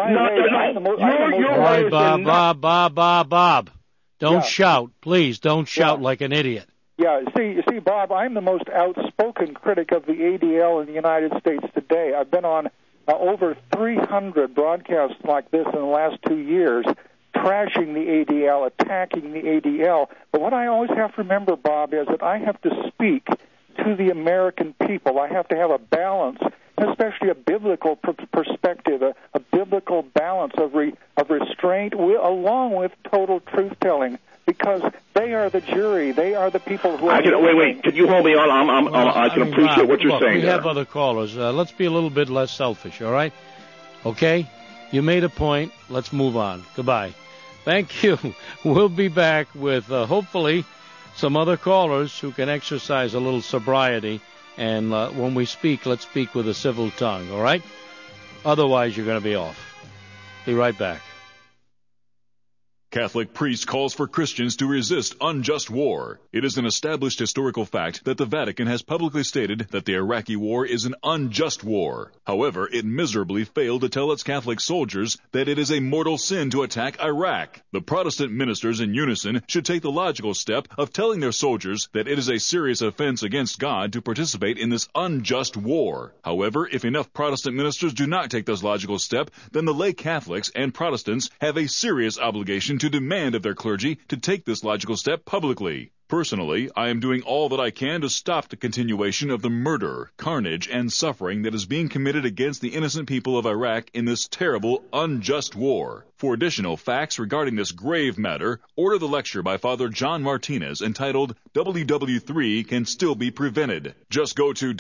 Speaker 4: Bob. Don't shout. Please, don't shout like an idiot.
Speaker 6: Yeah, see, Bob, I'm the most outspoken critic of the ADL in the United States today. I've been on over 300 broadcasts like this in the last 2 years, trashing the ADL, attacking the ADL. But what I always have to remember, Bob, is that I have to speak to the American people. I have to have a balance, especially a biblical perspective, a biblical balance of restraint along with total truth-telling, because they are the jury. They are the people who are...
Speaker 17: Wait. Can you hold me on? I can appreciate what you're saying
Speaker 4: we have other callers. Let's be a little bit less selfish, all right? Okay? You made a point. Let's move on. Goodbye. Thank you. We'll be back with, hopefully, some other callers who can exercise a little sobriety. And when we speak, let's speak with a civil tongue, all right? Otherwise, you're going to be off. Be right back.
Speaker 1: Catholic priest calls for Christians to resist unjust war. It is an established historical fact that the Vatican has publicly stated that the Iraqi war is an unjust war. However, it miserably failed to tell its Catholic soldiers that it is a mortal sin to attack Iraq. The Protestant ministers in unison should take the logical step of telling their soldiers that it is a serious offense against God to participate in this unjust war. However, if enough Protestant ministers do not take this logical step, then the lay Catholics and Protestants have a serious obligation to demand of their clergy to take this logical step publicly. Personally, I am doing all that I can to stop the continuation of the murder, carnage, and suffering that is being committed against the innocent people of Iraq in this terrible, unjust war. For additional facts regarding this grave matter, order the lecture by Father John Martinez entitled WW3 Can Still Be Prevented. Just go to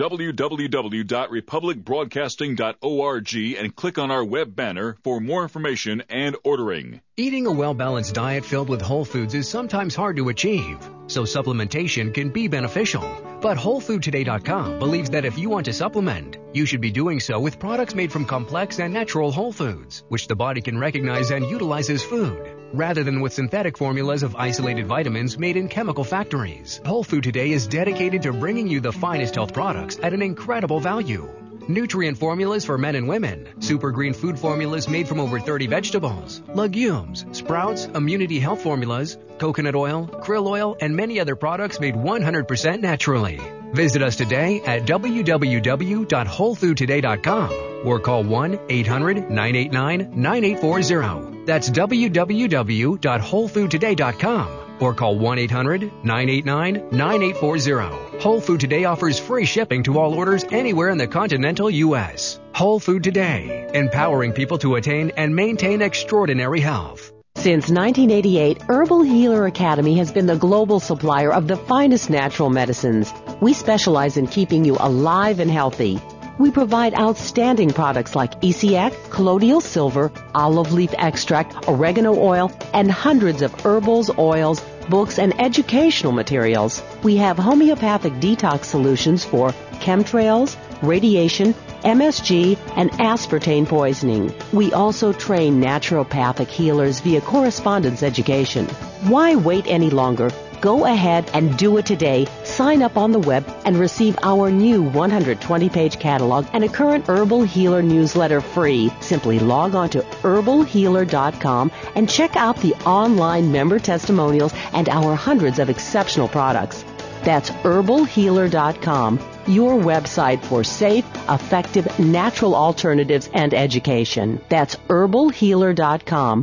Speaker 1: www.republicbroadcasting.org and click on our web banner for more information and ordering.
Speaker 14: Eating a well-balanced diet filled with whole foods is sometimes hard to achieve, so supplementation can be beneficial. But WholeFoodToday.com believes that if you want to supplement, you should be doing so with products made from complex and natural whole foods, which the body can recognize and utilize as food, rather than with synthetic formulas of isolated vitamins made in chemical factories. Whole Food Today is dedicated to bringing you the finest health products at an incredible value. Nutrient formulas for men and women, super green food formulas made from over 30 vegetables, legumes, sprouts, immunity health formulas, coconut oil, krill oil, and many other products made 100% naturally. Visit us today at www.wholefoodtoday.com or call 1-800-989-9840. That's www.wholefoodtoday.com. Or call 1-800-989-9840. Whole Food Today offers free shipping to all orders anywhere in the continental U.S. Whole Food Today, empowering people to attain and maintain extraordinary health.
Speaker 18: Since 1988, Herbal Healer Academy has been the global supplier of the finest natural medicines. We specialize in keeping you alive and healthy. We provide outstanding products like ECX, colloidal silver, olive leaf extract, oregano oil, and hundreds of herbals, oils, books, and educational materials. We have homeopathic detox solutions for chemtrails, radiation, MSG, and aspartame poisoning. We also train naturopathic healers via correspondence education. Why wait any longer? Go ahead and do it today. Sign up on the web and receive our new 120-page catalog and a current Herbal Healer newsletter free. Simply log on to herbalhealer.com and check out the online member testimonials and our hundreds of exceptional products. That's herbalhealer.com, your website for safe, effective, natural alternatives and education. That's herbalhealer.com.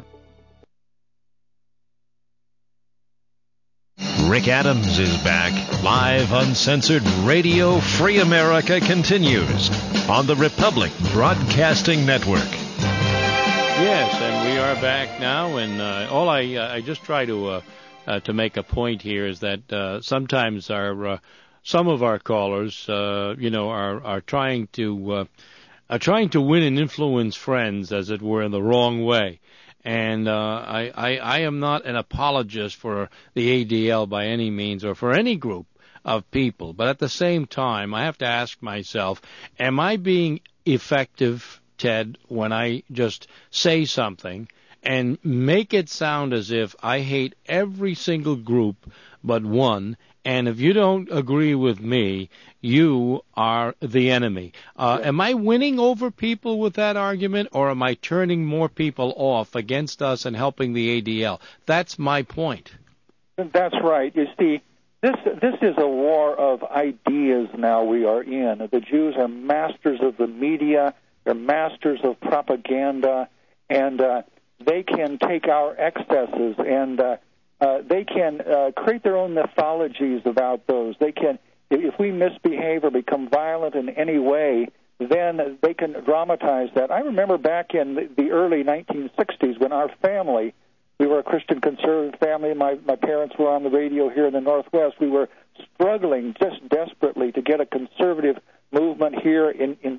Speaker 3: Rick Adams is back. Live, uncensored Radio Free America continues on the Republic Broadcasting Network.
Speaker 4: Yes, and we are back now, and all I just try to make a point here is that sometimes some of our callers, are trying to win and influence friends, as it were, in the wrong way. And I am not an apologist for the ADL by any means, or for any group of people. But at the same time, I have to ask myself, am I being effective, Ted, when I just say something and make it sound as if I hate every single group but one, and if you don't agree with me, you are the enemy. Am I winning over people with that argument, or am I turning more people off against us and helping the ADL? That's my point.
Speaker 6: That's right. You see, this is a war of ideas now we are in. The Jews are masters of the media. They're masters of propaganda, and they can take our excesses and they can create their own mythologies about those. They can, if we misbehave or become violent in any way, then they can dramatize that. I remember back in the early 1960s when our family, we were a Christian conservative family. My parents were on the radio here in the Northwest. We were struggling just desperately to get a conservative movement here in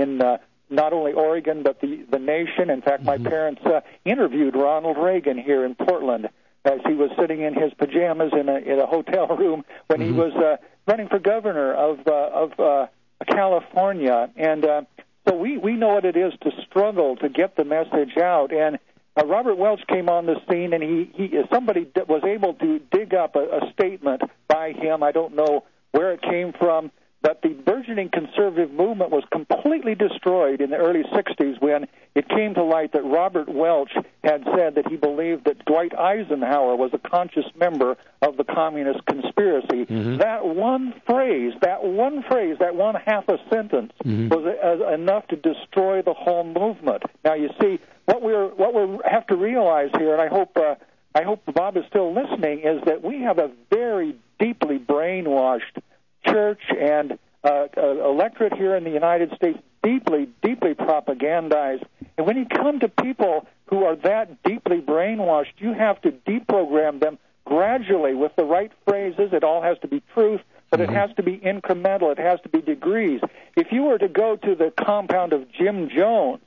Speaker 6: not only Oregon but the nation. In fact, my parents interviewed Ronald Reagan here in Portland as he was sitting in his pajamas in a hotel room when he was running for governor of California. And so we know what it is to struggle to get the message out. And Robert Welch came on the scene, and somebody was able to dig up a statement by him. I don't know where it came from, but the burgeoning conservative movement was completely destroyed in the early 60s when it came to light that Robert Welch had said that he believed that Dwight Eisenhower was a conscious member of the communist conspiracy. That one phrase, that one half a sentence was enough to destroy the whole movement. Now, you see, what we have to realize here, and I hope Bob is still listening, is that we have a very deeply brainwashed church and electorate here in the United States, deeply propagandized. And when you come to people who are that deeply brainwashed, you have to deprogram them gradually with the right phrases. It all has to be truth, but it has to be incremental. It has to be degrees. If you were to go to the compound of Jim Jones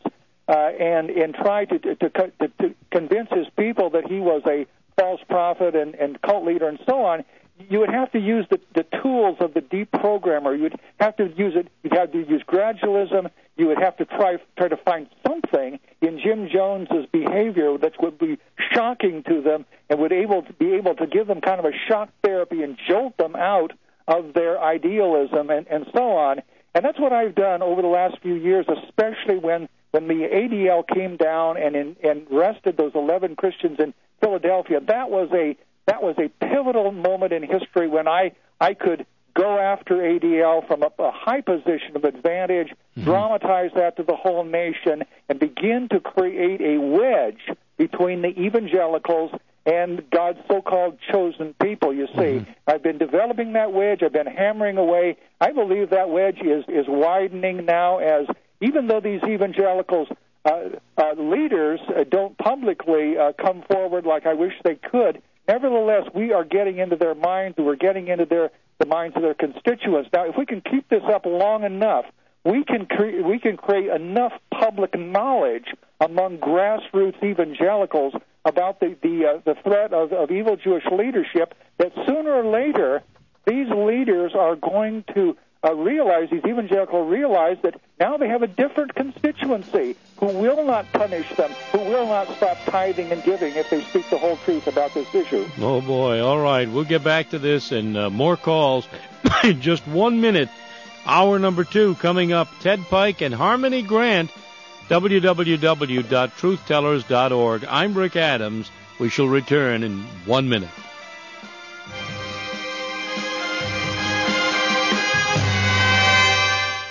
Speaker 6: and try to convince his people that he was a false prophet and cult leader and so on, you would have to use the tools of the deprogrammer. You'd have to use it. You'd have to use gradualism. You would have to try to find something in Jim Jones's behavior that would be shocking to them and would be able to give them kind of a shock therapy and jolt them out of their idealism and so on. And that's what I've done over the last few years, especially when the ADL came down and arrested those 11 Christians in Philadelphia. That was a pivotal moment in history when I could go after ADL from a high position of advantage, dramatize that to the whole nation, and begin to create a wedge between the evangelicals and God's so-called chosen people, you see. I've been developing that wedge. I've been hammering away. I believe that wedge is widening now, as even though these evangelicals leaders don't publicly come forward like I wish they could, nevertheless, we are getting into their minds. We're getting into the minds of their constituents. Now, if we can keep this up long enough, we can create enough public knowledge among grassroots evangelicals about the threat of evil Jewish leadership that sooner or later these leaders are going to realize, these evangelicals realize that now they have a different constituency who will not punish them, who will not stop tithing and giving if they speak the whole truth about this issue.
Speaker 4: Oh, boy. All right. We'll get back to this and more calls in just 1 minute. Hour number 2 coming up. Ted Pike and Harmony Grant, www.truthtellers.org. I'm Rick Adams. We shall return in 1 minute.